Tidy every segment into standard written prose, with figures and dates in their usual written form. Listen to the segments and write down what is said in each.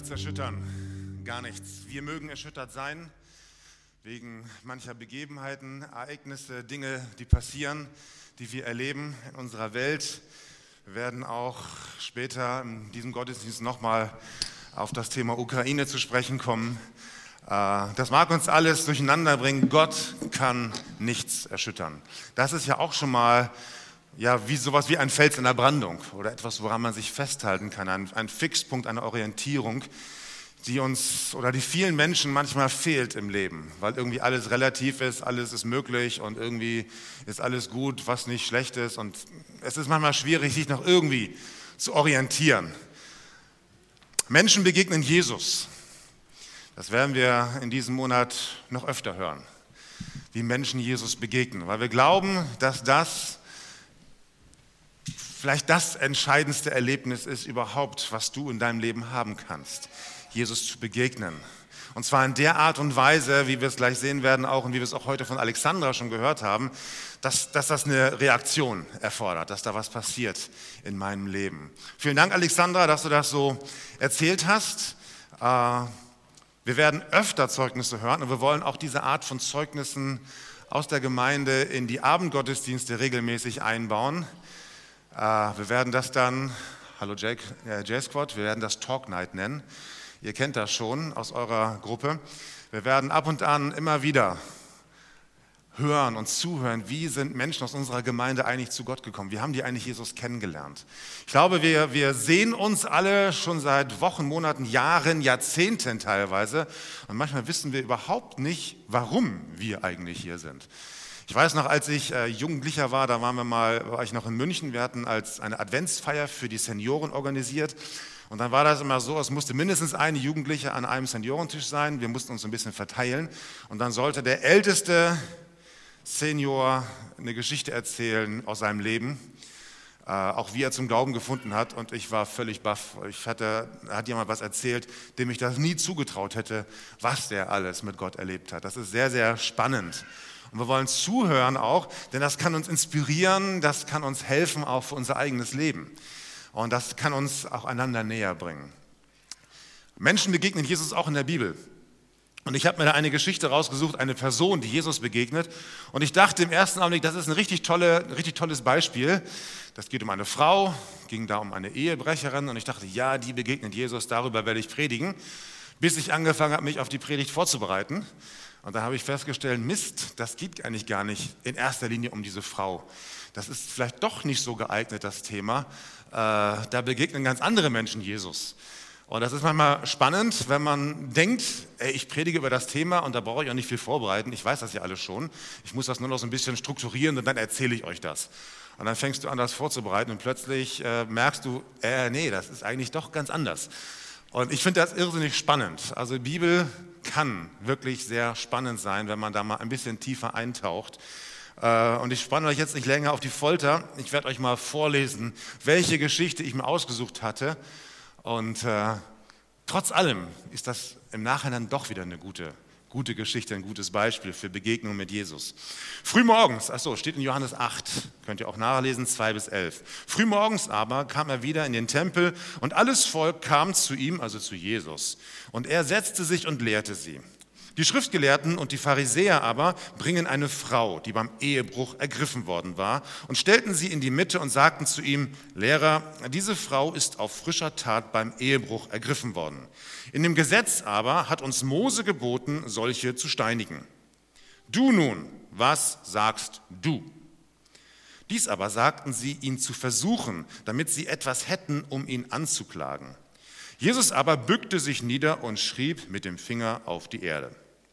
uns erschüttern? Gar nichts. Wir mögen erschüttert sein wegen mancher Begebenheiten, Ereignisse, Dinge, die passieren, die wir erleben in unserer Welt. Wir werden auch später in diesem Gottesdienst nochmal auf das Thema Ukraine zu sprechen kommen. Das mag uns alles durcheinander bringen. Gott kann nichts erschüttern. Das ist ja auch schon mal wie sowas wie ein Fels in der Brandung oder etwas, woran man sich festhalten kann, ein Fixpunkt, eine Orientierung, die uns oder die vielen Menschen manchmal fehlt im Leben, weil irgendwie alles relativ ist, alles ist möglich und irgendwie ist alles gut, was nicht schlecht ist, und es ist manchmal schwierig, sich noch irgendwie zu orientieren. Menschen begegnen Jesus. Das werden wir in diesem Monat noch öfter hören, wie Menschen Jesus begegnen, weil wir glauben, dass das vielleicht das entscheidendste Erlebnis ist überhaupt, was du in deinem Leben haben kannst, Jesus zu begegnen. Und zwar in der Art und Weise, wie wir es gleich sehen werden auch und wie wir es auch heute von Alexandra schon gehört haben, dass das eine Reaktion erfordert, dass da was passiert in meinem Leben. Vielen Dank, Alexandra, dass du das so erzählt hast. Wir werden öfter Zeugnisse hören und wir wollen auch diese Art von Zeugnissen aus der Gemeinde in die Abendgottesdienste regelmäßig einbauen. Wir werden das dann, hallo J-Squad, wir werden das Talk Night nennen. Ihr kennt das schon aus eurer Gruppe. Wir werden ab und an immer wieder hören und zuhören, wie sind Menschen aus unserer Gemeinde eigentlich zu Gott gekommen? Wie haben die eigentlich Jesus kennengelernt? Ich glaube, wir sehen uns alle schon seit Wochen, Monaten, Jahren, Jahrzehnten teilweise. Und manchmal wissen wir überhaupt nicht, warum wir eigentlich hier sind. Ich weiß noch, als ich Jugendlicher war, da war ich noch in München, wir hatten als eine Adventsfeier für die Senioren organisiert, und dann war das immer so, es musste mindestens eine Jugendliche an einem Seniorentisch sein, wir mussten uns ein bisschen verteilen, und dann sollte der älteste Senior eine Geschichte erzählen aus seinem Leben, auch wie er zum Glauben gefunden hat, und ich war völlig baff. Hat jemand was erzählt, dem ich das nie zugetraut hätte, was der alles mit Gott erlebt hat. Das ist sehr, sehr spannend. Und wir wollen zuhören auch, denn das kann uns inspirieren, das kann uns helfen auch für unser eigenes Leben. Und das kann uns auch einander näher bringen. Menschen begegnen Jesus auch in der Bibel. Und ich habe mir da eine Geschichte rausgesucht, eine Person, die Jesus begegnet. Und ich dachte im ersten Augenblick, das ist ein richtig tolles Beispiel. Das geht um eine Frau, ging da um eine Ehebrecherin. Und ich dachte, ja, die begegnet Jesus, darüber werde ich predigen. Bis ich angefangen habe, mich auf die Predigt vorzubereiten. Und da habe ich festgestellt, Mist, das geht eigentlich gar nicht in erster Linie um diese Frau. Das ist vielleicht doch nicht so geeignet, das Thema. Da begegnen ganz andere Menschen Jesus. Und das ist manchmal spannend, wenn man denkt, ich predige über das Thema und da brauche ich auch nicht viel vorbereiten. Ich weiß das ja alles schon. Ich muss das nur noch so ein bisschen strukturieren und dann erzähle ich euch das. Und dann fängst du an, das vorzubereiten und plötzlich merkst du, nee, das ist eigentlich doch ganz anders. Und ich finde das irrsinnig spannend. Also die Bibel kann wirklich sehr spannend sein, wenn man da mal ein bisschen tiefer eintaucht. Und ich spanne euch jetzt nicht länger auf die Folter. Ich werde euch mal vorlesen, welche Geschichte ich mir ausgesucht hatte. Und trotz allem ist das im Nachhinein doch wieder eine gute Geschichte, ein gutes Beispiel für Begegnung mit Jesus. Frühmorgens, steht in Johannes 8, könnt ihr auch nachlesen, 2-11. Frühmorgens aber kam er wieder in den Tempel und alles Volk kam zu ihm, also zu Jesus. Und er setzte sich und lehrte sie. Die Schriftgelehrten und die Pharisäer aber bringen eine Frau, die beim Ehebruch ergriffen worden war, und stellten sie in die Mitte und sagten zu ihm, Lehrer, diese Frau ist auf frischer Tat beim Ehebruch ergriffen worden. In dem Gesetz aber hat uns Mose geboten, solche zu steinigen. Du nun, was sagst du? Dies aber sagten sie, ihn zu versuchen, damit sie etwas hätten, um ihn anzuklagen. Jesus aber bückte sich nieder und schrieb mit dem Finger auf die Erde.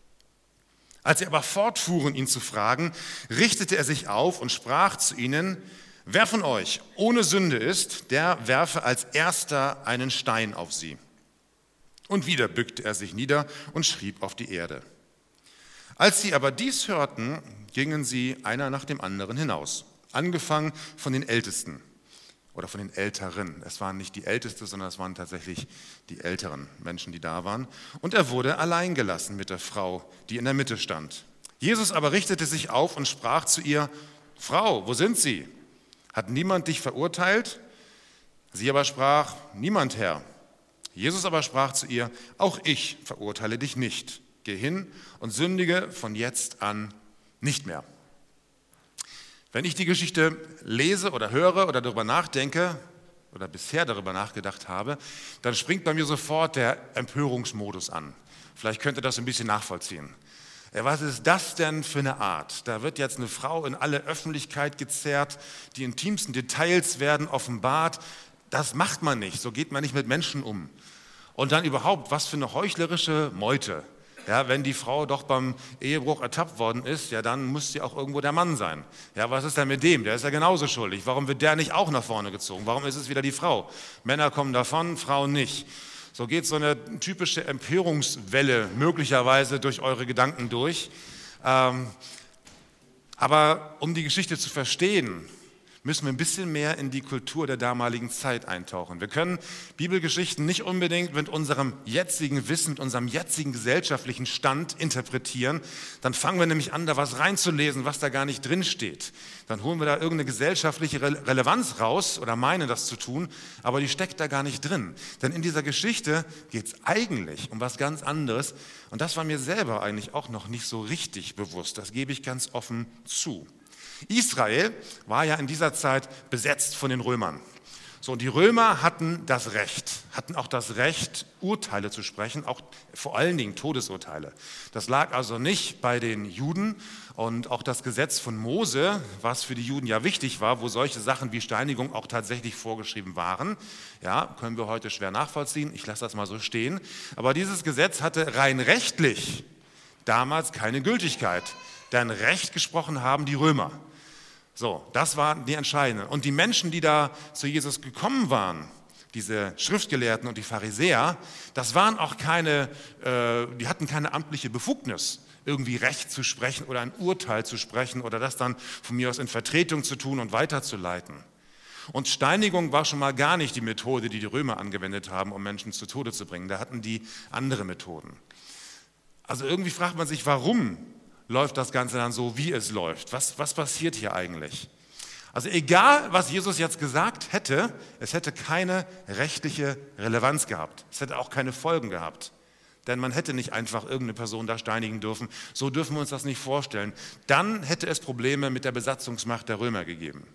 Als sie aber fortfuhren, ihn zu fragen, richtete er sich auf und sprach zu ihnen, wer von euch ohne Sünde ist, der werfe als erster einen Stein auf sie. Und wieder bückte er sich nieder und schrieb auf die Erde. Als sie aber dies hörten, gingen sie einer nach dem anderen hinaus, angefangen von den Ältesten oder von den Älteren. Es waren nicht die Älteste, sondern es waren tatsächlich die älteren Menschen, die da waren. Und er wurde allein gelassen mit der Frau, die in der Mitte stand. Jesus aber richtete sich auf und sprach zu ihr, Frau, wo sind sie? Hat niemand dich verurteilt? Sie aber sprach, niemand, Herr. Jesus aber sprach zu ihr, auch ich verurteile dich nicht. Geh hin und sündige von jetzt an nicht mehr. Wenn ich die Geschichte lese oder höre oder darüber nachdenke oder bisher darüber nachgedacht habe, dann springt bei mir sofort der Empörungsmodus an. Vielleicht könnt ihr das ein bisschen nachvollziehen. Was ist das denn für eine Art? Da wird jetzt eine Frau in alle Öffentlichkeit gezerrt, die intimsten Details werden offenbart. Das macht man nicht, so geht man nicht mit Menschen um. Und dann überhaupt, was für eine heuchlerische Meute. Ja, wenn die Frau doch beim Ehebruch ertappt worden ist, ja, dann muss sie auch irgendwo der Mann sein. Ja, was ist denn mit dem? Der ist ja genauso schuldig. Warum wird der nicht auch nach vorne gezogen? Warum ist es wieder die Frau? Männer kommen davon, Frauen nicht. So geht so eine typische Empörungswelle möglicherweise durch eure Gedanken durch. Aber um die Geschichte zu verstehen, müssen wir ein bisschen mehr in die Kultur der damaligen Zeit eintauchen. Wir können Bibelgeschichten nicht unbedingt mit unserem jetzigen Wissen, mit unserem jetzigen gesellschaftlichen Stand interpretieren. Dann fangen wir nämlich an, da was reinzulesen, was da gar nicht drinsteht. Dann holen wir da irgendeine gesellschaftliche Relevanz raus oder meinen das zu tun, aber die steckt da gar nicht drin. Denn in dieser Geschichte geht es eigentlich um was ganz anderes und das war mir selber eigentlich auch noch nicht so richtig bewusst. Das gebe ich ganz offen zu. Israel war ja in dieser Zeit besetzt von den Römern. So, und die Römer hatten auch das Recht, Urteile zu sprechen, auch vor allen Dingen Todesurteile. Das lag also nicht bei den Juden und auch das Gesetz von Mose, was für die Juden ja wichtig war, wo solche Sachen wie Steinigung auch tatsächlich vorgeschrieben waren. Ja, können wir heute schwer nachvollziehen, ich lasse das mal so stehen. Aber dieses Gesetz hatte rein rechtlich damals keine Gültigkeit. Denn Recht gesprochen haben die Römer. So, das waren die Entscheidenden. Und die Menschen, die da zu Jesus gekommen waren, diese Schriftgelehrten und die Pharisäer, das waren auch die hatten keine amtliche Befugnis, irgendwie Recht zu sprechen oder ein Urteil zu sprechen oder das dann von mir aus in Vertretung zu tun und weiterzuleiten. Und Steinigung war schon mal gar nicht die Methode, die die Römer angewendet haben, um Menschen zu Tode zu bringen. Da hatten die andere Methoden. Also irgendwie fragt man sich, warum läuft das Ganze dann so, wie es läuft? Was passiert hier eigentlich? Also egal, was Jesus jetzt gesagt hätte, es hätte keine rechtliche Relevanz gehabt. Es hätte auch keine Folgen gehabt. Denn man hätte nicht einfach irgendeine Person da steinigen dürfen. So dürfen wir uns das nicht vorstellen. Dann hätte es Probleme mit der Besatzungsmacht der Römer gegeben.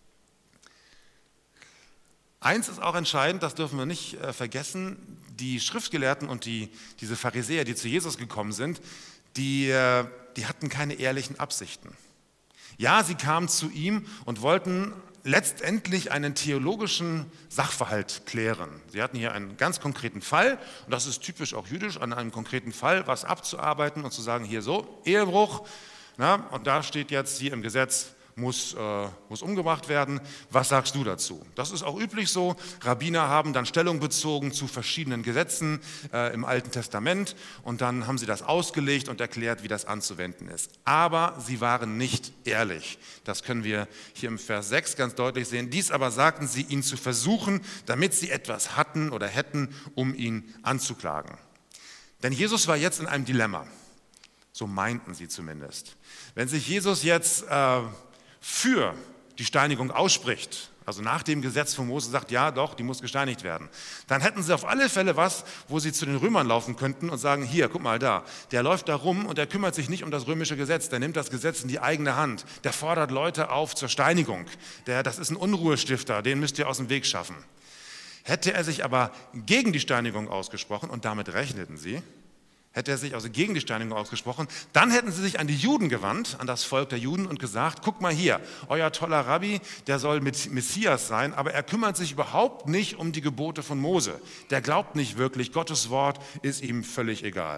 Eins ist auch entscheidend, das dürfen wir nicht vergessen, die Schriftgelehrten und diese Pharisäer, die zu Jesus gekommen sind, die hatten keine ehrlichen Absichten. Ja, sie kamen zu ihm und wollten letztendlich einen theologischen Sachverhalt klären. Sie hatten hier einen ganz konkreten Fall, und das ist typisch auch jüdisch, an einem konkreten Fall was abzuarbeiten und zu sagen, hier so, Ehebruch, na, und da steht jetzt hier im Gesetz, muss umgebracht werden. Was sagst du dazu? Das ist auch üblich so. Rabbiner haben dann Stellung bezogen zu verschiedenen Gesetzen im Alten Testament und dann haben sie das ausgelegt und erklärt, wie das anzuwenden ist. Aber sie waren nicht ehrlich. Das können wir hier im Vers 6 ganz deutlich sehen. Dies aber sagten sie, ihn zu versuchen, damit sie etwas hatten oder hätten, um ihn anzuklagen. Denn Jesus war jetzt in einem Dilemma. So meinten sie zumindest. Wenn sich Jesus jetzt für die Steinigung ausspricht, also nach dem Gesetz von Mose sagt, ja doch, die muss gesteinigt werden, dann hätten sie auf alle Fälle was, wo sie zu den Römern laufen könnten und sagen, hier, guck mal da, der läuft da rum und der kümmert sich nicht um das römische Gesetz, der nimmt das Gesetz in die eigene Hand, der fordert Leute auf zur Steinigung, das ist ein Unruhestifter, den müsst ihr aus dem Weg schaffen. Hätte er sich aber gegen die Steinigung ausgesprochen, und damit rechneten sie, hätte er sich also gegen die Steinigung ausgesprochen, dann hätten sie sich an die Juden gewandt, an das Volk der Juden und gesagt, guck mal hier, euer toller Rabbi, der soll Messias sein, aber er kümmert sich überhaupt nicht um die Gebote von Mose. Der glaubt nicht wirklich, Gottes Wort ist ihm völlig egal.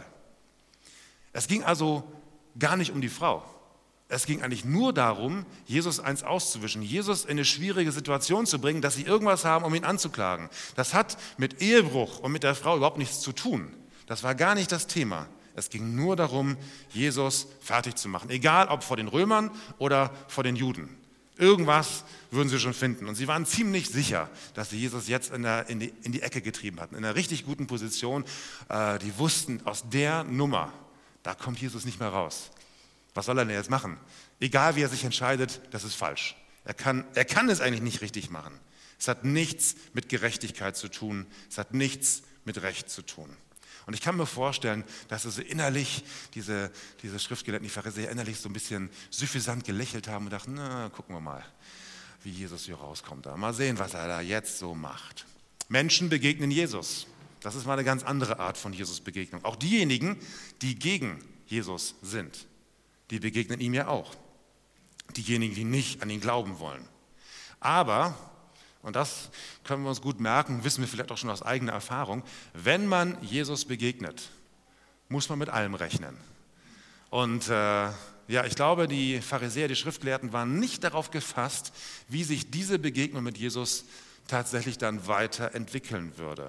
Es ging also gar nicht um die Frau. Es ging eigentlich nur darum, Jesus eins auszuwischen, Jesus in eine schwierige Situation zu bringen, dass sie irgendwas haben, um ihn anzuklagen. Das hat mit Ehebruch und mit der Frau überhaupt nichts zu tun. Das war gar nicht das Thema. Es ging nur darum, Jesus fertig zu machen. Egal, ob vor den Römern oder vor den Juden. Irgendwas würden sie schon finden. Und sie waren ziemlich sicher, dass sie Jesus jetzt in die Ecke getrieben hatten. In einer richtig guten Position. Die wussten, aus der Nummer, da kommt Jesus nicht mehr raus. Was soll er denn jetzt machen? Egal, wie er sich entscheidet, das ist falsch. Er kann es eigentlich nicht richtig machen. Es hat nichts mit Gerechtigkeit zu tun. Es hat nichts mit Recht zu tun. Und ich kann mir vorstellen, dass sie so innerlich, diese Schriftgelehrten, die Pharisäer, innerlich so ein bisschen suffisant gelächelt haben und dachten, na, gucken wir mal, wie Jesus hier rauskommt. Mal sehen, was er da jetzt so macht. Menschen begegnen Jesus. Das ist mal eine ganz andere Art von Jesus-Begegnung. Auch diejenigen, die gegen Jesus sind, die begegnen ihm ja auch. Diejenigen, die nicht an ihn glauben wollen. Aber, und das können wir uns gut merken, wissen wir vielleicht auch schon aus eigener Erfahrung, wenn man Jesus begegnet, muss man mit allem rechnen. Und ich glaube, die Pharisäer, die Schriftgelehrten waren nicht darauf gefasst, wie sich diese Begegnung mit Jesus tatsächlich dann weiterentwickeln würde.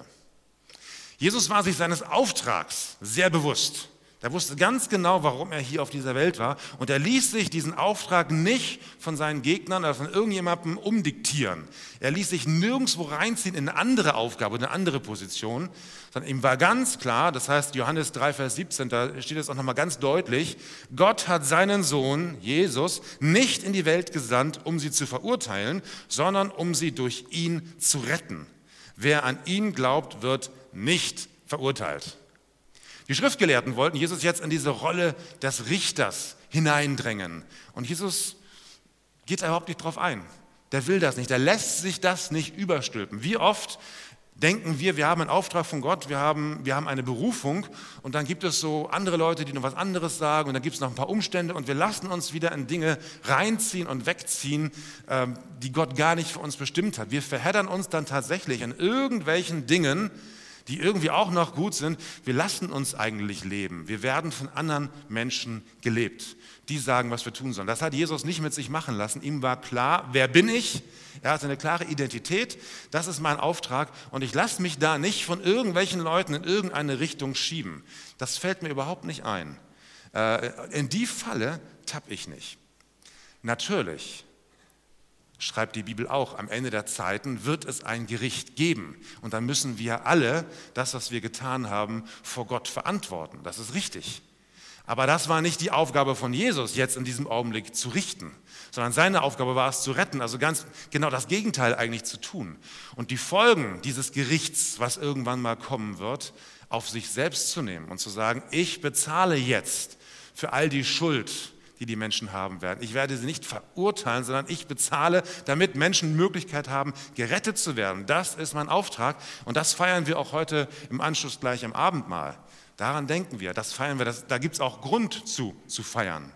Jesus war sich seines Auftrags sehr bewusst. Er wusste ganz genau, warum er hier auf dieser Welt war. Und er ließ sich diesen Auftrag nicht von seinen Gegnern oder von irgendjemandem umdiktieren. Er ließ sich nirgendwo reinziehen in eine andere Aufgabe, eine andere Position, sondern ihm war ganz klar, das heißt Johannes 3, Vers 17, da steht es auch nochmal ganz deutlich, Gott hat seinen Sohn, Jesus, nicht in die Welt gesandt, um sie zu verurteilen, sondern um sie durch ihn zu retten. Wer an ihn glaubt, wird nicht verurteilt. Die Schriftgelehrten wollten Jesus jetzt in diese Rolle des Richters hineindrängen. Und Jesus geht da überhaupt nicht drauf ein. Der will das nicht, der lässt sich das nicht überstülpen. Wie oft denken wir haben einen Auftrag von Gott, wir haben eine Berufung und dann gibt es so andere Leute, die noch was anderes sagen und dann gibt es noch ein paar Umstände und wir lassen uns wieder in Dinge reinziehen und wegziehen, die Gott gar nicht für uns bestimmt hat. Wir verheddern uns dann tatsächlich in irgendwelchen Dingen, die irgendwie auch noch gut sind. Wir lassen uns eigentlich leben. Wir werden von anderen Menschen gelebt. Die sagen, was wir tun sollen. Das hat Jesus nicht mit sich machen lassen. Ihm war klar, wer bin ich? Er hatte eine klare Identität. Das ist mein Auftrag. Und ich lasse mich da nicht von irgendwelchen Leuten in irgendeine Richtung schieben. Das fällt mir überhaupt nicht ein. In die Falle tappe ich nicht. Natürlich, schreibt die Bibel auch, am Ende der Zeiten wird es ein Gericht geben. Und dann müssen wir alle das, was wir getan haben, vor Gott verantworten. Das ist richtig. Aber das war nicht die Aufgabe von Jesus, jetzt in diesem Augenblick zu richten, sondern seine Aufgabe war es zu retten, also ganz genau das Gegenteil eigentlich zu tun. Und die Folgen dieses Gerichts, was irgendwann mal kommen wird, auf sich selbst zu nehmen und zu sagen, ich bezahle jetzt für all die Schuld, die Menschen haben werden. Ich werde sie nicht verurteilen, sondern ich bezahle, damit Menschen Möglichkeit haben, gerettet zu werden. Das ist mein Auftrag und das feiern wir auch heute im Anschluss gleich am Abendmahl. Daran denken wir, das feiern wir, da gibt es auch Grund zu feiern.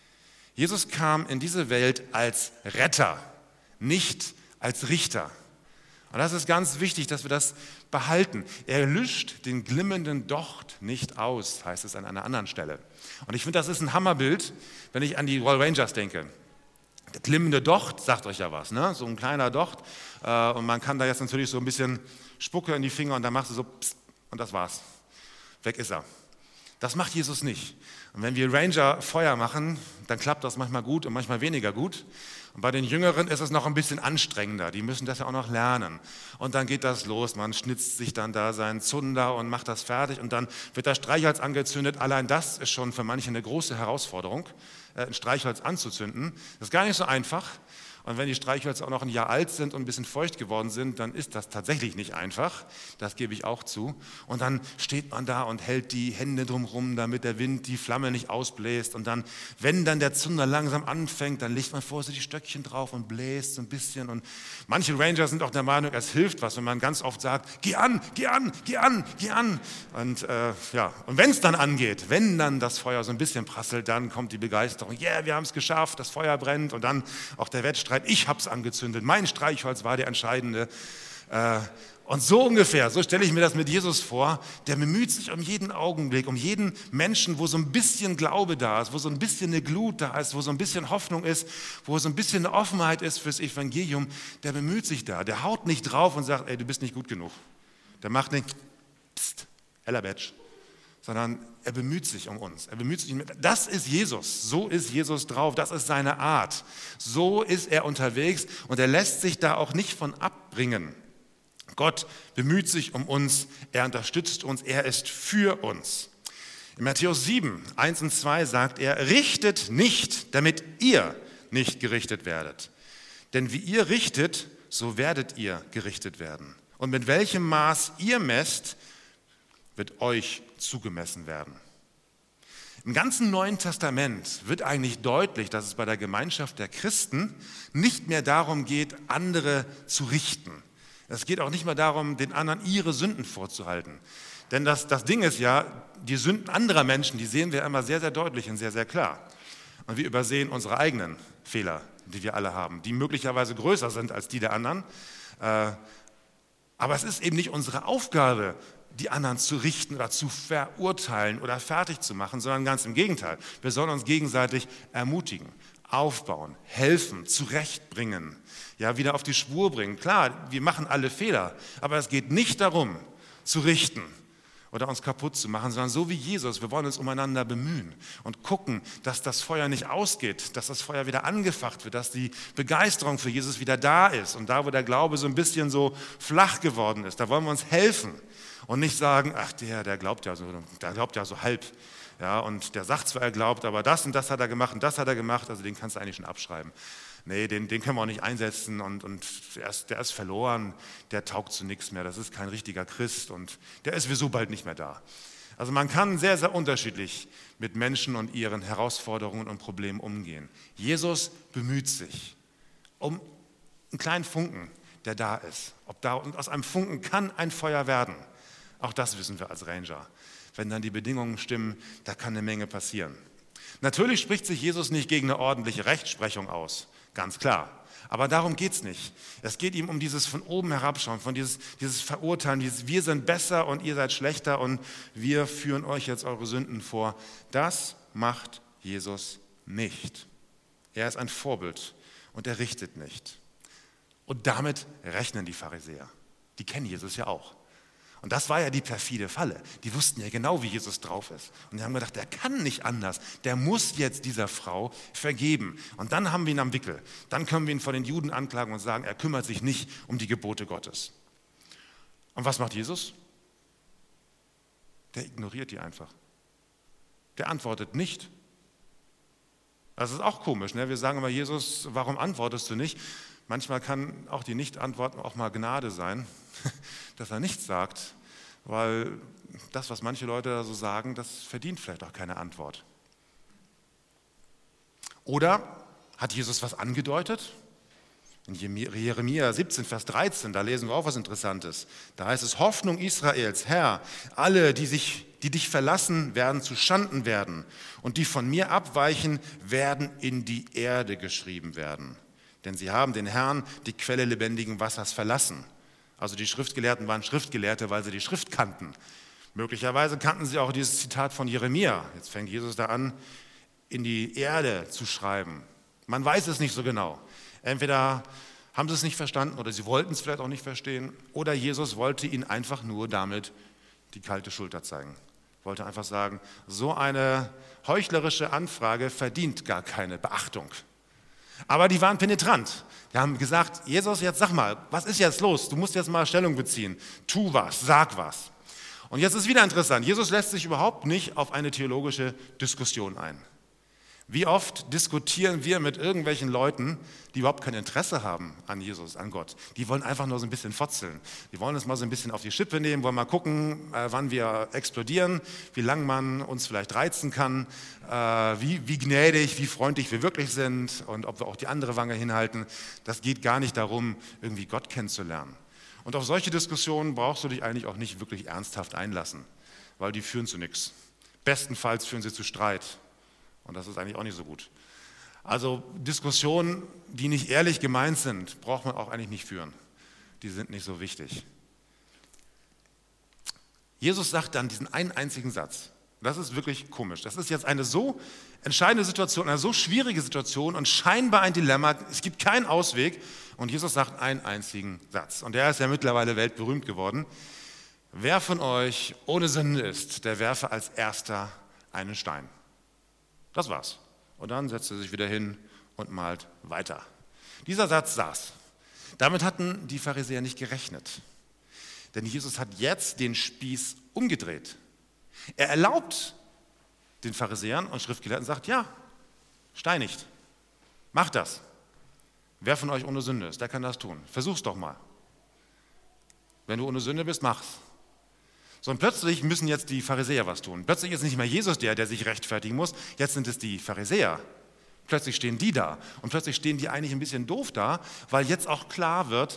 Jesus kam in diese Welt als Retter, nicht als Richter. Und das ist ganz wichtig, dass wir das behalten. Er löscht den glimmenden Docht nicht aus, heißt es an einer anderen Stelle. Und ich finde, das ist ein Hammerbild, wenn ich an die Royal Rangers denke. Der glimmende Docht sagt euch ja was, ne? So ein kleiner Docht. Und man kann da jetzt natürlich so ein bisschen Spucke in die Finger und dann machst du so pst, und das war's. Weg ist er. Das macht Jesus nicht. Und wenn wir Ranger Feuer machen, dann klappt das manchmal gut und manchmal weniger gut. Und bei den Jüngeren ist es noch ein bisschen anstrengender. Die müssen das ja auch noch lernen. Und dann geht das los. Man schnitzt sich dann da seinen Zunder und macht das fertig. Und dann wird das Streichholz angezündet. Allein das ist schon für manche eine große Herausforderung, ein Streichholz anzuzünden. Das ist gar nicht so einfach. Und wenn die Streichhölzer auch noch ein Jahr alt sind und ein bisschen feucht geworden sind, dann ist das tatsächlich nicht einfach. Das gebe ich auch zu. Und dann steht man da und hält die Hände drumherum, damit der Wind die Flamme nicht ausbläst. Und dann, wenn dann der Zunder langsam anfängt, dann legt man vorsichtig Stöckchen drauf und bläst so ein bisschen. Und manche Ranger sind auch der Meinung, es hilft was, wenn man ganz oft sagt, geh an, geh an, geh an, geh an. Und und wenn es dann angeht, wenn dann das Feuer so ein bisschen prasselt, dann kommt die Begeisterung. Yeah, wir haben es geschafft, das Feuer brennt. Und dann auch der Wettstreit. Ich habe es angezündet, mein Streichholz war der entscheidende. Und so ungefähr, so stelle ich mir das mit Jesus vor, der bemüht sich um jeden Augenblick, um jeden Menschen, wo so ein bisschen Glaube da ist, wo so ein bisschen eine Glut da ist, wo so ein bisschen Hoffnung ist, wo so ein bisschen eine Offenheit ist fürs Evangelium, der bemüht sich da. Der haut nicht drauf und sagt, ey, du bist nicht gut genug. Der macht nicht, pst, Hellerbatsch, sondern er bemüht sich um uns. Er bemüht sich. Das ist Jesus. So ist Jesus drauf. Das ist seine Art. So ist er unterwegs und er lässt sich da auch nicht von abbringen. Gott bemüht sich um uns. Er unterstützt uns. Er ist für uns. In Matthäus 7, 1 und 2 sagt er, richtet nicht, damit ihr nicht gerichtet werdet. Denn wie ihr richtet, so werdet ihr gerichtet werden. Und mit welchem Maß ihr messt, wird euch zugemessen werden. Im ganzen Neuen Testament wird eigentlich deutlich, dass es bei der Gemeinschaft der Christen nicht mehr darum geht, andere zu richten. Es geht auch nicht mehr darum, den anderen ihre Sünden vorzuhalten. Denn das Ding ist ja, die Sünden anderer Menschen, die sehen wir immer sehr, sehr deutlich und sehr, sehr klar. Und wir übersehen unsere eigenen Fehler, die wir alle haben, die möglicherweise größer sind als die der anderen. Aber es ist eben nicht unsere Aufgabe, die anderen zu richten oder zu verurteilen oder fertig zu machen, sondern ganz im Gegenteil. Wir sollen uns gegenseitig ermutigen, aufbauen, helfen, zurechtbringen, ja, wieder auf die Spur bringen. Klar, wir machen alle Fehler, aber es geht nicht darum, zu richten oder uns kaputt zu machen, sondern so wie Jesus, wir wollen uns umeinander bemühen und gucken, dass das Feuer nicht ausgeht, dass das Feuer wieder angefacht wird, dass die Begeisterung für Jesus wieder da ist. Und da, wo der Glaube so ein bisschen so flach geworden ist, da wollen wir uns helfen und nicht sagen, ach, der glaubt ja so halb. Ja, und der sagt zwar, er glaubt, aber das und das hat er gemacht und das hat er gemacht, also den kannst du eigentlich schon abschreiben. Nee, den können wir auch nicht einsetzen und der ist verloren, der taugt zu nichts mehr, das ist kein richtiger Christ und der ist sowieso bald nicht mehr da. Also man kann sehr, sehr unterschiedlich mit Menschen und ihren Herausforderungen und Problemen umgehen. Jesus bemüht sich um einen kleinen Funken, der da ist. Und aus einem Funken kann ein Feuer werden. Auch das wissen wir als Ranger. Wenn dann die Bedingungen stimmen, da kann eine Menge passieren. Natürlich spricht sich Jesus nicht gegen eine ordentliche Rechtsprechung aus, ganz klar. Aber darum geht es nicht. Es geht ihm um dieses von oben herabschauen, von dieses Verurteilen, dieses wir sind besser und ihr seid schlechter und wir führen euch jetzt eure Sünden vor. Das macht Jesus nicht. Er ist ein Vorbild und er richtet nicht. Und damit rechnen die Pharisäer. Die kennen Jesus ja auch. Und das war ja die perfide Falle. Die wussten ja genau, wie Jesus drauf ist. Und die haben gedacht, der kann nicht anders. Der muss jetzt dieser Frau vergeben. Und dann haben wir ihn am Wickel. Dann können wir ihn vor den Juden anklagen und sagen, er kümmert sich nicht um die Gebote Gottes. Und was macht Jesus? Der ignoriert die einfach. Der antwortet nicht. Das ist auch komisch. Ne? Wir sagen immer, Jesus, warum antwortest du nicht? Manchmal kann auch die Nicht-Antwort auch mal Gnade sein, dass er nichts sagt, weil das, was manche Leute da so sagen, das verdient vielleicht auch keine Antwort. Oder hat Jesus was angedeutet? In Jeremia 17, Vers 13, da lesen wir auch was Interessantes. Da heißt es, Hoffnung Israels, Herr, alle, die dich verlassen, werden zu Schanden werden und die von mir abweichen, werden in die Erde geschrieben werden. Denn sie haben den Herrn, die Quelle lebendigen Wassers, verlassen. Also die Schriftgelehrten waren Schriftgelehrte, weil sie die Schrift kannten. Möglicherweise kannten sie auch dieses Zitat von Jeremia. Jetzt fängt Jesus da an, in die Erde zu schreiben. Man weiß es nicht so genau. Entweder haben sie es nicht verstanden oder sie wollten es vielleicht auch nicht verstehen. Oder Jesus wollte ihnen einfach nur damit die kalte Schulter zeigen. Wollte einfach sagen, so eine heuchlerische Anfrage verdient gar keine Beachtung. Aber die waren penetrant. Die haben gesagt, Jesus, jetzt sag mal, was ist jetzt los? Du musst jetzt mal Stellung beziehen. Tu was, sag was. Und jetzt ist wieder interessant, Jesus lässt sich überhaupt nicht auf eine theologische Diskussion ein. Wie oft diskutieren wir mit irgendwelchen Leuten, die überhaupt kein Interesse haben an Jesus, an Gott. Die wollen einfach nur so ein bisschen fotzeln. Die wollen uns mal so ein bisschen auf die Schippe nehmen, wollen mal gucken, wann wir explodieren, wie lange man uns vielleicht reizen kann, wie gnädig, wie freundlich wir wirklich sind und ob wir auch die andere Wange hinhalten. Das geht gar nicht darum, irgendwie Gott kennenzulernen. Und auf solche Diskussionen brauchst du dich eigentlich auch nicht wirklich ernsthaft einlassen, weil die führen zu nichts. Bestenfalls führen sie zu Streit. Und das ist eigentlich auch nicht so gut. Also Diskussionen, die nicht ehrlich gemeint sind, braucht man auch eigentlich nicht führen. Die sind nicht so wichtig. Jesus sagt dann diesen einen einzigen Satz. Das ist wirklich komisch. Das ist jetzt eine so entscheidende Situation, eine so schwierige Situation und scheinbar ein Dilemma. Es gibt keinen Ausweg. Und Jesus sagt einen einzigen Satz. Und der ist ja mittlerweile weltberühmt geworden. Wer von euch ohne Sünde ist, der werfe als erster einen Stein. Das war's. Und dann setzt er sich wieder hin und malt weiter. Dieser Satz saß. Damit hatten die Pharisäer nicht gerechnet. Denn Jesus hat jetzt den Spieß umgedreht. Er erlaubt den Pharisäern und Schriftgelehrten, sagt, ja, steinigt, macht das. Wer von euch ohne Sünde ist, der kann das tun. Versuch's doch mal. Wenn du ohne Sünde bist, mach's. So, und plötzlich müssen jetzt die Pharisäer was tun. Plötzlich ist nicht mehr Jesus der sich rechtfertigen muss, jetzt sind es die Pharisäer. Plötzlich stehen die da und plötzlich stehen die eigentlich ein bisschen doof da, weil jetzt auch klar wird,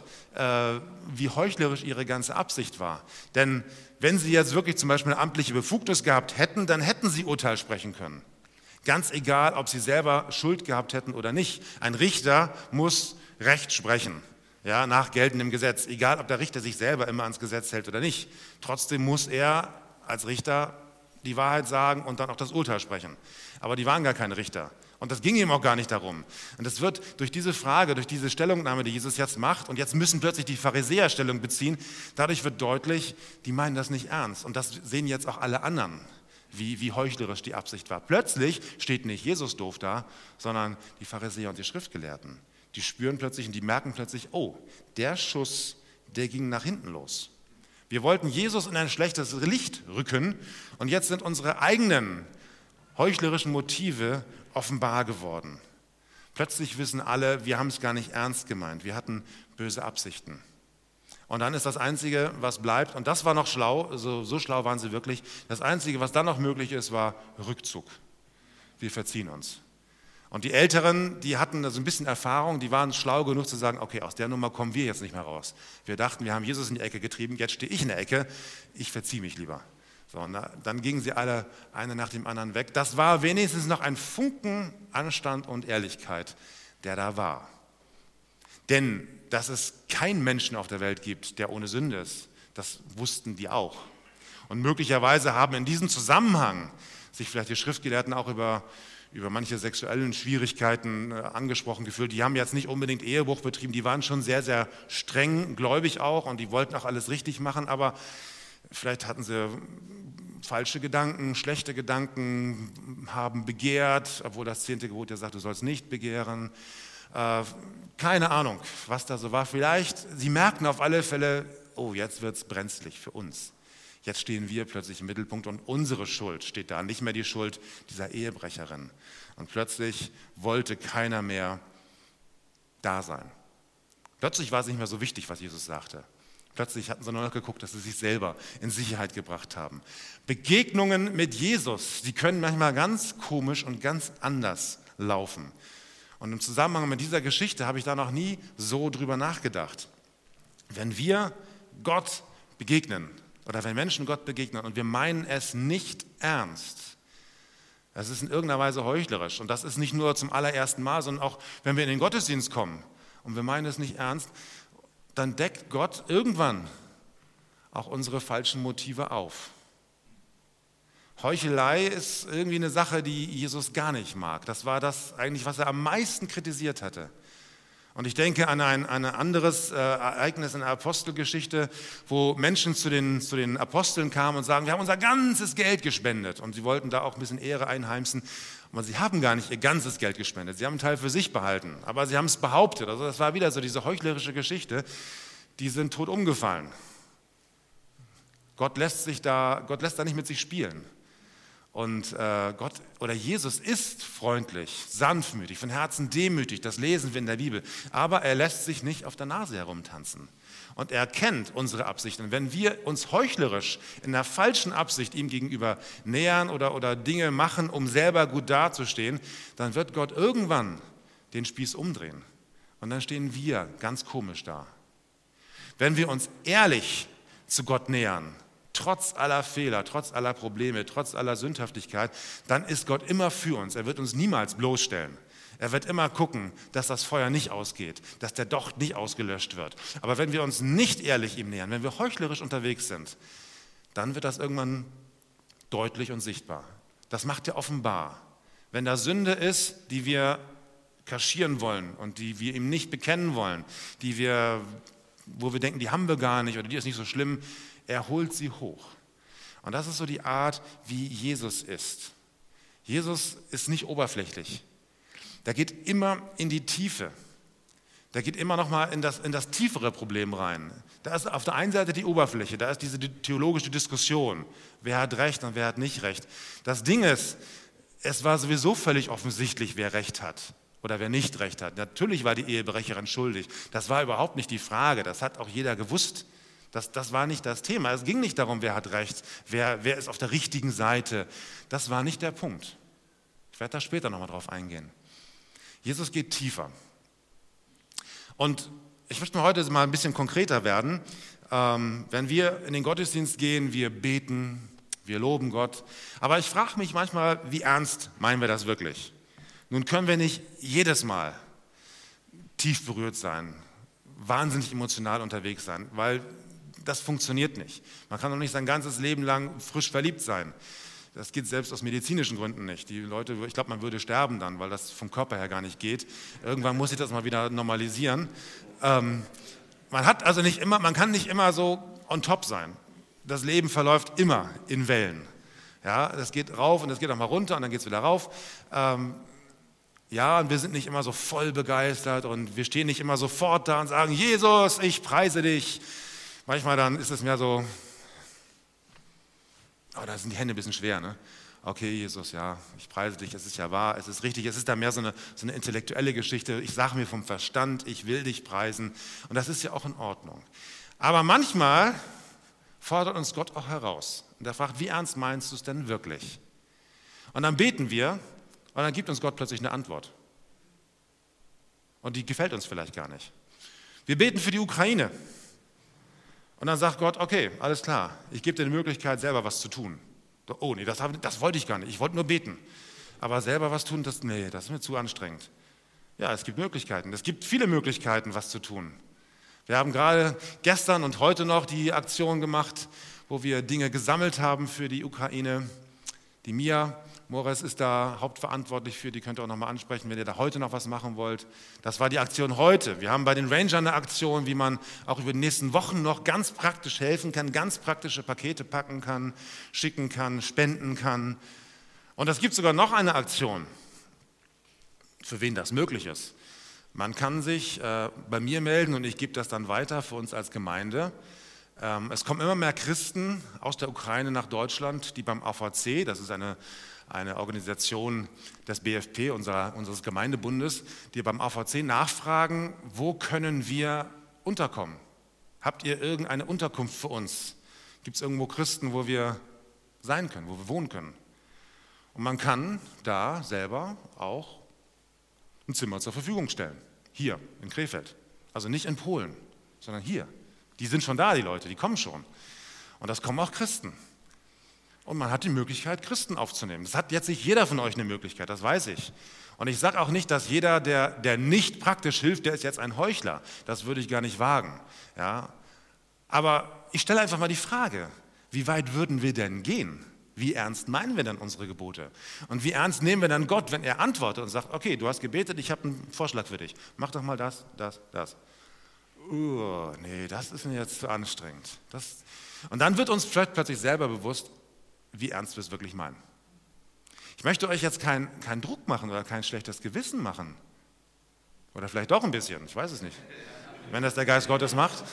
wie heuchlerisch ihre ganze Absicht war. Denn wenn sie jetzt wirklich zum Beispiel eine amtliche Befugnis gehabt hätten, dann hätten sie Urteil sprechen können. Ganz egal, ob sie selber Schuld gehabt hätten oder nicht. Ein Richter muss Recht sprechen, ja, nach geltendem Gesetz. Egal, ob der Richter sich selber immer ans Gesetz hält oder nicht. Trotzdem muss er als Richter die Wahrheit sagen und dann auch das Urteil sprechen. Aber die waren gar keine Richter. Und das ging ihm auch gar nicht darum. Und das wird durch diese Frage, durch diese Stellungnahme, die Jesus jetzt macht, und jetzt müssen plötzlich die Pharisäer Stellung beziehen, dadurch wird deutlich, die meinen das nicht ernst. Und das sehen jetzt auch alle anderen, wie heuchlerisch die Absicht war. Plötzlich steht nicht Jesus doof da, sondern die Pharisäer und die Schriftgelehrten. Die spüren plötzlich und die merken plötzlich, oh, der Schuss, der ging nach hinten los. Wir wollten Jesus in ein schlechtes Licht rücken und jetzt sind unsere eigenen heuchlerischen Motive offenbar geworden. Plötzlich wissen alle, wir haben es gar nicht ernst gemeint, wir hatten böse Absichten. Und dann ist das Einzige, was bleibt, und das war noch schlau, so schlau waren sie wirklich, das Einzige, was dann noch möglich ist, war Rückzug. Wir verziehen uns. Und die Älteren, die hatten so ein bisschen Erfahrung, die waren schlau genug zu sagen, okay, aus der Nummer kommen wir jetzt nicht mehr raus. Wir dachten, wir haben Jesus in die Ecke getrieben, jetzt stehe ich in der Ecke, ich verziehe mich lieber. So, und dann gingen sie alle einer nach dem anderen weg. Das war wenigstens noch ein Funken Anstand und Ehrlichkeit, der da war. Denn dass es keinen Menschen auf der Welt gibt, der ohne Sünde ist, das wussten die auch. Und möglicherweise haben in diesem Zusammenhang sich vielleicht die Schriftgelehrten auch über manche sexuellen Schwierigkeiten angesprochen gefühlt. Die haben jetzt nicht unbedingt Ehebruch betrieben, die waren schon sehr, sehr streng gläubig auch und die wollten auch alles richtig machen, aber vielleicht hatten sie falsche Gedanken, schlechte Gedanken, haben begehrt, obwohl das 10. Gebot ja sagt, du sollst nicht begehren. Keine Ahnung, was da so war. Vielleicht, sie merkten auf alle Fälle, oh, jetzt wird es brenzlig für uns. Jetzt stehen wir plötzlich im Mittelpunkt und unsere Schuld steht da, nicht mehr die Schuld dieser Ehebrecherin. Und plötzlich wollte keiner mehr da sein. Plötzlich war es nicht mehr so wichtig, was Jesus sagte. Plötzlich hatten sie nur noch geguckt, dass sie sich selber in Sicherheit gebracht haben. Begegnungen mit Jesus, die können manchmal ganz komisch und ganz anders laufen. Und im Zusammenhang mit dieser Geschichte habe ich da noch nie so drüber nachgedacht. Wenn wir Gott begegnen oder wenn Menschen Gott begegnen und wir meinen es nicht ernst, das ist in irgendeiner Weise heuchlerisch. Und das ist nicht nur zum allerersten Mal, sondern auch, wenn wir in den Gottesdienst kommen und wir meinen es nicht ernst, dann deckt Gott irgendwann auch unsere falschen Motive auf. Heuchelei ist irgendwie eine Sache, die Jesus gar nicht mag. Das war das eigentlich, was er am meisten kritisiert hatte. Und ich denke an ein anderes Ereignis in der Apostelgeschichte, wo Menschen zu den Aposteln kamen und sagen, wir haben unser ganzes Geld gespendet. Und sie wollten da auch ein bisschen Ehre einheimsen. Aber sie haben gar nicht ihr ganzes Geld gespendet. Sie haben einen Teil für sich behalten. Aber sie haben es behauptet. Also das war wieder so diese heuchlerische Geschichte. Die sind tot umgefallen. Gott lässt da nicht mit sich spielen. Und Gott oder Jesus ist freundlich, sanftmütig, von Herzen demütig, das lesen wir in der Bibel. Aber er lässt sich nicht auf der Nase herumtanzen. Und er kennt unsere Absichten. Wenn wir uns heuchlerisch in der falschen Absicht ihm gegenüber nähern oder Dinge machen, um selber gut dazustehen, dann wird Gott irgendwann den Spieß umdrehen. Und dann stehen wir ganz komisch da. Wenn wir uns ehrlich zu Gott nähern, trotz aller Fehler, trotz aller Probleme, trotz aller Sündhaftigkeit, dann ist Gott immer für uns. Er wird uns niemals bloßstellen. Er wird immer gucken, dass das Feuer nicht ausgeht, dass der Docht nicht ausgelöscht wird. Aber wenn wir uns nicht ehrlich ihm nähern, wenn wir heuchlerisch unterwegs sind, dann wird das irgendwann deutlich und sichtbar. Das macht er offenbar. Wenn da Sünde ist, die wir kaschieren wollen und die wir ihm nicht bekennen wollen, wo wir denken, die haben wir gar nicht oder die ist nicht so schlimm, er holt sie hoch. Und das ist so die Art, wie Jesus ist. Jesus ist nicht oberflächlich. Der geht immer in die Tiefe. Der geht immer noch mal in das tiefere Problem rein. Da ist auf der einen Seite die Oberfläche, da ist diese theologische Diskussion. Wer hat Recht und wer hat nicht Recht. Das Ding ist, es war sowieso völlig offensichtlich, wer Recht hat oder wer nicht Recht hat. Natürlich war die Ehebrecherin schuldig. Das war überhaupt nicht die Frage. Das hat auch jeder gewusst. Das war nicht das Thema. Es ging nicht darum, wer hat recht, wer ist auf der richtigen Seite. Das war nicht der Punkt. Ich werde da später nochmal drauf eingehen. Jesus geht tiefer. Und ich möchte heute mal ein bisschen konkreter werden. Wenn wir in den Gottesdienst gehen, wir beten, wir loben Gott. Aber ich frage mich manchmal, wie ernst meinen wir das wirklich? Nun können wir nicht jedes Mal tief berührt sein, wahnsinnig emotional unterwegs sein, weil das funktioniert nicht. Man kann doch nicht sein ganzes Leben lang frisch verliebt sein. Das geht selbst aus medizinischen Gründen nicht. Die Leute, ich glaube, man würde sterben dann, weil das vom Körper her gar nicht geht. Irgendwann muss sich das mal wieder normalisieren. Man kann nicht immer so on top sein. Das Leben verläuft immer in Wellen. Ja, das geht rauf und das geht auch mal runter und dann geht es wieder rauf. Und wir sind nicht immer so voll begeistert und wir stehen nicht immer sofort da und sagen, Jesus, ich preise dich. Manchmal dann ist es mehr so, da sind die Hände ein bisschen schwer, ne? Okay, Jesus, ja, ich preise dich, es ist ja wahr, es ist richtig, es ist dann mehr so eine intellektuelle Geschichte. Ich sage mir vom Verstand, ich will dich preisen und das ist ja auch in Ordnung. Aber manchmal fordert uns Gott auch heraus und er fragt, wie ernst meinst du es denn wirklich? Und dann beten wir und dann gibt uns Gott plötzlich eine Antwort. Und die gefällt uns vielleicht gar nicht. Wir beten für die Ukraine. Und dann sagt Gott, okay, alles klar, ich gebe dir die Möglichkeit, selber was zu tun. Oh nee, das wollte ich gar nicht, ich wollte nur beten. Aber selber was tun, das ist mir zu anstrengend. Ja, es gibt Möglichkeiten, es gibt viele Möglichkeiten, was zu tun. Wir haben gerade gestern und heute noch die Aktion gemacht, wo wir Dinge gesammelt haben für die Ukraine. Die Mia Mores ist da hauptverantwortlich für, die könnt ihr auch nochmal ansprechen, wenn ihr da heute noch was machen wollt. Das war die Aktion heute. Wir haben bei den Rangern eine Aktion, wie man auch über die nächsten Wochen noch ganz praktisch helfen kann, ganz praktische Pakete packen kann, schicken kann, spenden kann. Und es gibt sogar noch eine Aktion, für wen das möglich ist. Man kann sich bei mir melden und ich gebe das dann weiter für uns als Gemeinde. Es kommen immer mehr Christen aus der Ukraine nach Deutschland, die beim AVC, das ist eine Organisation des BFP, unseres Gemeindebundes, die beim AVC nachfragen, wo können wir unterkommen? Habt ihr irgendeine Unterkunft für uns? Gibt es irgendwo Christen, wo wir sein können, wo wir wohnen können? Und man kann da selber auch ein Zimmer zur Verfügung stellen, hier in Krefeld. Also nicht in Polen, sondern hier. Die sind schon da, die Leute, die kommen schon. Und das kommen auch Christen. Und man hat die Möglichkeit, Christen aufzunehmen. Das hat jetzt nicht jeder von euch eine Möglichkeit, das weiß ich. Und ich sage auch nicht, dass jeder, der nicht praktisch hilft, der ist jetzt ein Heuchler. Das würde ich gar nicht wagen. Ja? Aber ich stelle einfach mal die Frage, wie weit würden wir denn gehen? Wie ernst meinen wir denn unsere Gebote? Und wie ernst nehmen wir dann Gott, wenn er antwortet und sagt, okay, du hast gebetet, ich habe einen Vorschlag für dich. Mach doch mal das. Nee, das ist mir jetzt zu anstrengend. Und dann wird uns vielleicht plötzlich selber bewusst, wie ernst wir es wirklich meinen. Ich möchte euch jetzt keinen Druck machen oder kein schlechtes Gewissen machen. Oder vielleicht doch ein bisschen, ich weiß es nicht. Wenn das der Geist Gottes macht.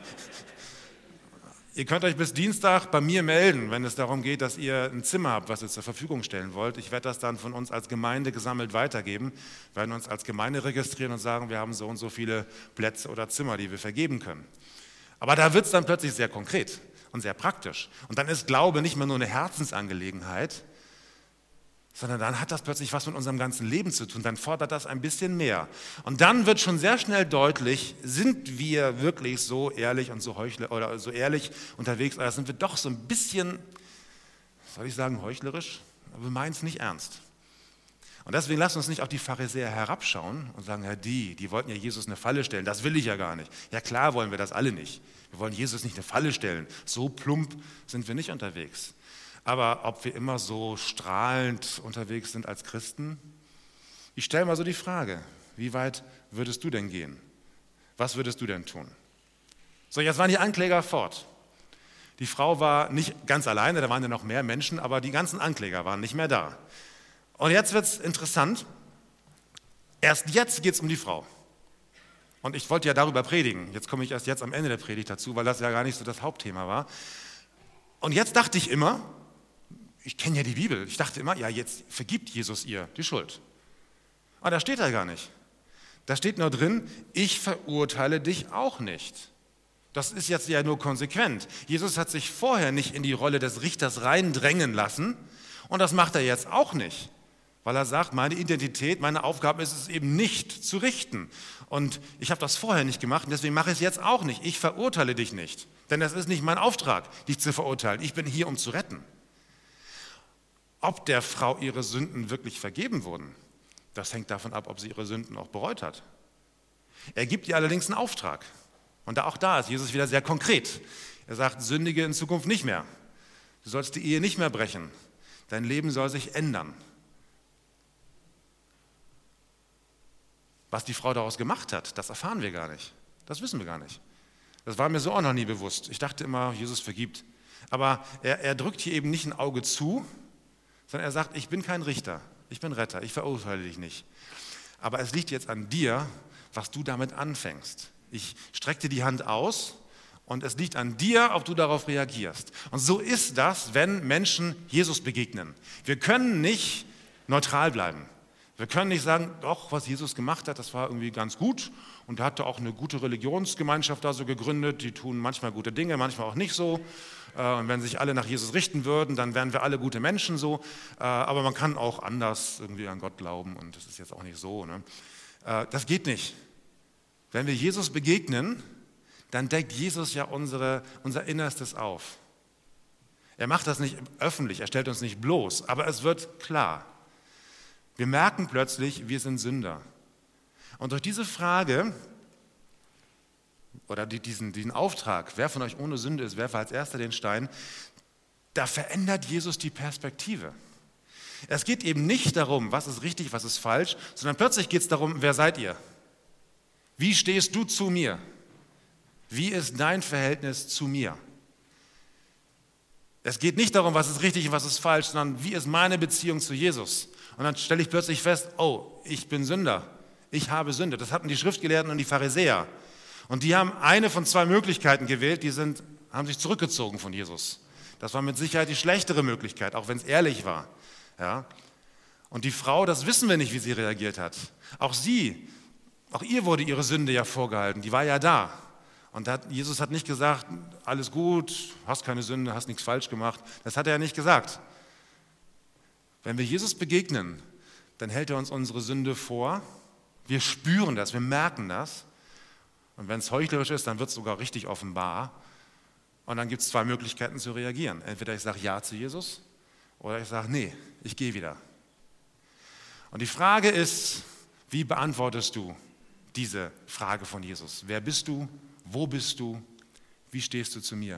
Ihr könnt euch bis Dienstag bei mir melden, wenn es darum geht, dass ihr ein Zimmer habt, was ihr zur Verfügung stellen wollt. Ich werde das dann von uns als Gemeinde gesammelt weitergeben. Wir werden uns als Gemeinde registrieren und sagen, wir haben so und so viele Plätze oder Zimmer, die wir vergeben können. Aber da wird es dann plötzlich sehr konkret und sehr praktisch. Und dann ist Glaube nicht mehr nur eine Herzensangelegenheit, sondern dann hat das plötzlich was mit unserem ganzen Leben zu tun. Dann fordert das ein bisschen mehr. Und dann wird schon sehr schnell deutlich, sind wir wirklich so ehrlich und so ehrlich unterwegs, oder sind wir doch so ein bisschen, soll ich sagen, heuchlerisch? Aber wir meinen es nicht ernst. Und deswegen lasst uns nicht auf die Pharisäer herabschauen und sagen, ja, die wollten ja Jesus eine Falle stellen, das will ich ja gar nicht. Ja klar wollen wir das alle nicht. Wir wollen Jesus nicht eine Falle stellen. So plump sind wir nicht unterwegs. Aber ob wir immer so strahlend unterwegs sind als Christen? Ich stelle mal so die Frage, wie weit würdest du denn gehen? Was würdest du denn tun? So, jetzt waren die Ankläger fort. Die Frau war nicht ganz alleine, da waren ja noch mehr Menschen, aber die ganzen Ankläger waren nicht mehr da. Und jetzt wird es interessant. Erst jetzt geht es um die Frau. Und ich wollte ja darüber predigen. Jetzt komme ich erst jetzt am Ende der Predigt dazu, weil das ja gar nicht so das Hauptthema war. Und jetzt dachte ich immer, ich kenne ja die Bibel, ich dachte immer, ja, jetzt vergibt Jesus ihr die Schuld. Aber da steht da gar nicht. Da steht nur drin, ich verurteile dich auch nicht. Das ist jetzt ja nur konsequent. Jesus hat sich vorher nicht in die Rolle des Richters reindrängen lassen und das macht er jetzt auch nicht, weil er sagt, meine Identität, meine Aufgabe ist es eben nicht zu richten. Und ich habe das vorher nicht gemacht und deswegen mache ich es jetzt auch nicht. Ich verurteile dich nicht, denn das ist nicht mein Auftrag, dich zu verurteilen. Ich bin hier, um zu retten. Ob der Frau ihre Sünden wirklich vergeben wurden, das hängt davon ab, ob sie ihre Sünden auch bereut hat. Er gibt ihr allerdings einen Auftrag. Und auch da ist Jesus wieder sehr konkret. Er sagt, sündige in Zukunft nicht mehr. Du sollst die Ehe nicht mehr brechen. Dein Leben soll sich ändern. Was die Frau daraus gemacht hat, das erfahren wir gar nicht. Das wissen wir gar nicht. Das war mir so auch noch nie bewusst. Ich dachte immer, Jesus vergibt. Aber er drückt hier eben nicht ein Auge zu, sondern er sagt, ich bin kein Richter, ich bin Retter, ich verurteile dich nicht. Aber es liegt jetzt an dir, was du damit anfängst. Ich strecke dir die Hand aus und es liegt an dir, ob du darauf reagierst. Und so ist das, wenn Menschen Jesus begegnen. Wir können nicht neutral bleiben. Wir können nicht sagen, doch, was Jesus gemacht hat, das war irgendwie ganz gut und er hatte auch eine gute Religionsgemeinschaft da so gegründet, die tun manchmal gute Dinge, manchmal auch nicht so. Und wenn sich alle nach Jesus richten würden, dann wären wir alle gute Menschen so. Aber man kann auch anders irgendwie an Gott glauben und das ist jetzt auch nicht so. Ne? Das geht nicht. Wenn wir Jesus begegnen, dann deckt Jesus ja unser Innerstes auf. Er macht das nicht öffentlich, er stellt uns nicht bloß, aber es wird klar. Wir merken plötzlich, wir sind Sünder. Und durch diese Frage oder diesen Auftrag, wer von euch ohne Sünde ist, werfe als erster den Stein, da verändert Jesus die Perspektive. Es geht eben nicht darum, was ist richtig, was ist falsch, sondern plötzlich geht es darum, wer seid ihr? Wie stehst du zu mir? Wie ist dein Verhältnis zu mir? Es geht nicht darum, was ist richtig und was ist falsch, sondern wie ist meine Beziehung zu Jesus? Und dann stelle ich plötzlich fest, oh, ich bin Sünder, ich habe Sünde. Das hatten die Schriftgelehrten und die Pharisäer. Und die haben eine von zwei Möglichkeiten gewählt, haben sich zurückgezogen von Jesus. Das war mit Sicherheit die schlechtere Möglichkeit, auch wenn es ehrlich war. Ja? Und die Frau, das wissen wir nicht, wie sie reagiert hat. Auch ihr wurde ihre Sünde ja vorgehalten, die war ja da. Und Jesus hat nicht gesagt, alles gut, hast keine Sünde, hast nichts falsch gemacht. Das hat er ja nicht gesagt. Wenn wir Jesus begegnen, dann hält er uns unsere Sünde vor. Wir spüren das, wir merken das. Und wenn es heuchlerisch ist, dann wird es sogar richtig offenbar. Und dann gibt es zwei Möglichkeiten zu reagieren. Entweder ich sage Ja zu Jesus oder ich sage Nee, ich gehe wieder. Und die Frage ist, wie beantwortest du diese Frage von Jesus? Wer bist du? Wo bist du? Wie stehst du zu mir?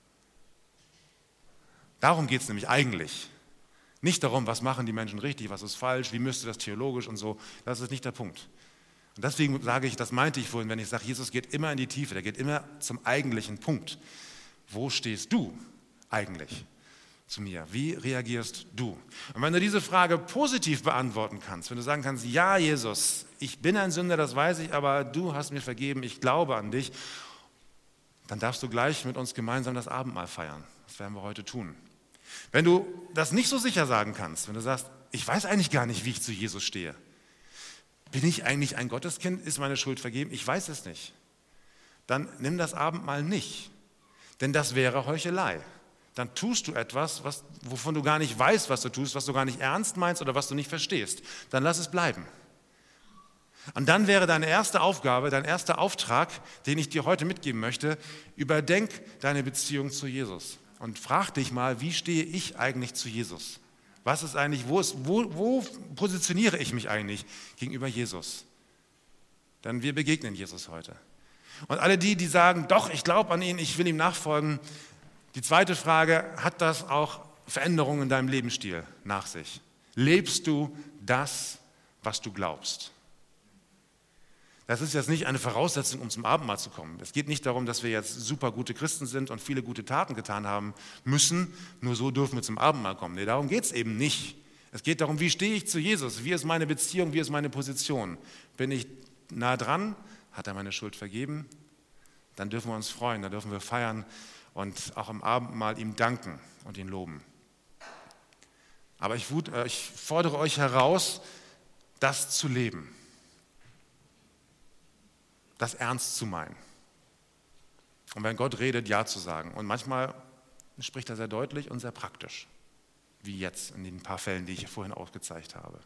Darum geht es nämlich eigentlich. Nicht darum, was machen die Menschen richtig, was ist falsch, wie müsste das theologisch und so. Das ist nicht der Punkt. Und deswegen sage ich, das meinte ich vorhin, wenn ich sage, Jesus geht immer in die Tiefe, der geht immer zum eigentlichen Punkt. Wo stehst du eigentlich zu mir? Wie reagierst du? Und wenn du diese Frage positiv beantworten kannst, wenn du sagen kannst, ja Jesus, ich bin ein Sünder, das weiß ich, aber du hast mir vergeben, ich glaube an dich, dann darfst du gleich mit uns gemeinsam das Abendmahl feiern. Das werden wir heute tun. Wenn du das nicht so sicher sagen kannst, wenn du sagst, ich weiß eigentlich gar nicht, wie ich zu Jesus stehe. Bin ich eigentlich ein Gotteskind? Ist meine Schuld vergeben? Ich weiß es nicht. Dann nimm das Abendmahl nicht, denn das wäre Heuchelei. Dann tust du etwas, wovon du gar nicht weißt, was du tust, was du gar nicht ernst meinst oder was du nicht verstehst. Dann lass es bleiben. Und dann wäre deine erste Aufgabe, dein erster Auftrag, den ich dir heute mitgeben möchte, überdenk deine Beziehung zu Jesus. Und frag dich mal, wie stehe ich eigentlich zu Jesus? Was ist eigentlich, wo positioniere ich mich eigentlich gegenüber Jesus? Denn wir begegnen Jesus heute. Und alle die sagen, doch, ich glaube an ihn, ich will ihm nachfolgen. Die zweite Frage, hat das auch Veränderungen in deinem Lebensstil nach sich? Lebst du das, was du glaubst? Das ist jetzt nicht eine Voraussetzung, um zum Abendmahl zu kommen. Es geht nicht darum, dass wir jetzt super gute Christen sind und viele gute Taten getan haben müssen. Nur so dürfen wir zum Abendmahl kommen. Nee, darum geht es eben nicht. Es geht darum, wie stehe ich zu Jesus? Wie ist meine Beziehung? Wie ist meine Position? Bin ich nah dran? Hat er meine Schuld vergeben? Dann dürfen wir uns freuen, dann dürfen wir feiern und auch am Abendmahl ihm danken und ihn loben. Aber ich fordere euch heraus, das zu leben. Das ernst zu meinen. Und wenn Gott redet, Ja zu sagen. Und manchmal spricht er sehr deutlich und sehr praktisch, wie jetzt in den paar Fällen, die ich vorhin aufgezeigt habe.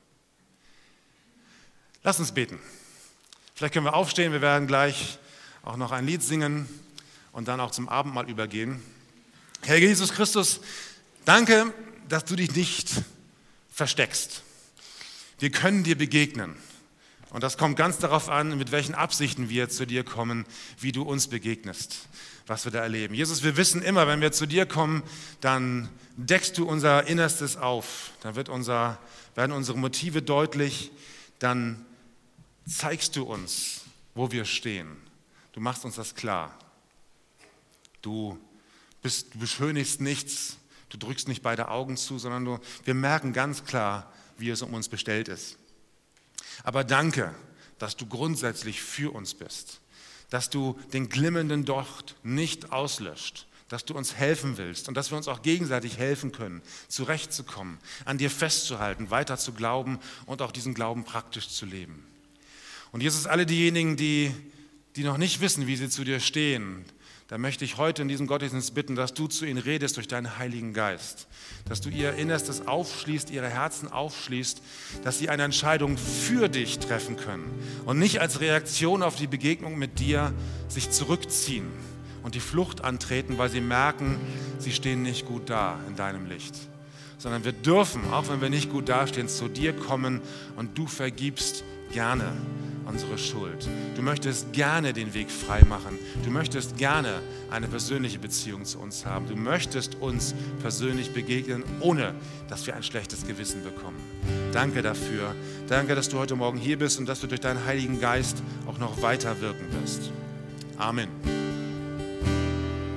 Lass uns beten. Vielleicht können wir aufstehen, wir werden gleich auch noch ein Lied singen und dann auch zum Abendmahl übergehen. Herr Jesus Christus, danke, dass du dich nicht versteckst. Wir können dir begegnen. Und das kommt ganz darauf an, mit welchen Absichten wir zu dir kommen, wie du uns begegnest, was wir da erleben. Jesus, wir wissen immer, wenn wir zu dir kommen, dann deckst du unser Innerstes auf. Dann werden unsere Motive deutlich, dann zeigst du uns, wo wir stehen. Du machst uns das klar. Du beschönigst nichts, du drückst nicht beide Augen zu, sondern wir merken ganz klar, wie es um uns bestellt ist. Aber danke, dass du grundsätzlich für uns bist, dass du den glimmenden Docht nicht auslöscht, dass du uns helfen willst und dass wir uns auch gegenseitig helfen können, zurechtzukommen, an dir festzuhalten, weiter zu glauben und auch diesen Glauben praktisch zu leben. Und Jesus, alle diejenigen, die noch nicht wissen, wie sie zu dir stehen, da möchte ich heute in diesem Gottesdienst bitten, dass du zu ihnen redest durch deinen Heiligen Geist, dass du ihr Innerstes aufschließt, ihre Herzen aufschließt, dass sie eine Entscheidung für dich treffen können und nicht als Reaktion auf die Begegnung mit dir sich zurückziehen und die Flucht antreten, weil sie merken, sie stehen nicht gut da in deinem Licht. Sondern wir dürfen, auch wenn wir nicht gut dastehen, zu dir kommen und du vergibst gerne unsere Schuld. Du möchtest gerne den Weg frei machen. Du möchtest gerne eine persönliche Beziehung zu uns haben. Du möchtest uns persönlich begegnen, ohne dass wir ein schlechtes Gewissen bekommen. Danke dafür. Danke, dass du heute Morgen hier bist und dass du durch deinen Heiligen Geist auch noch weiter wirken wirst. Amen.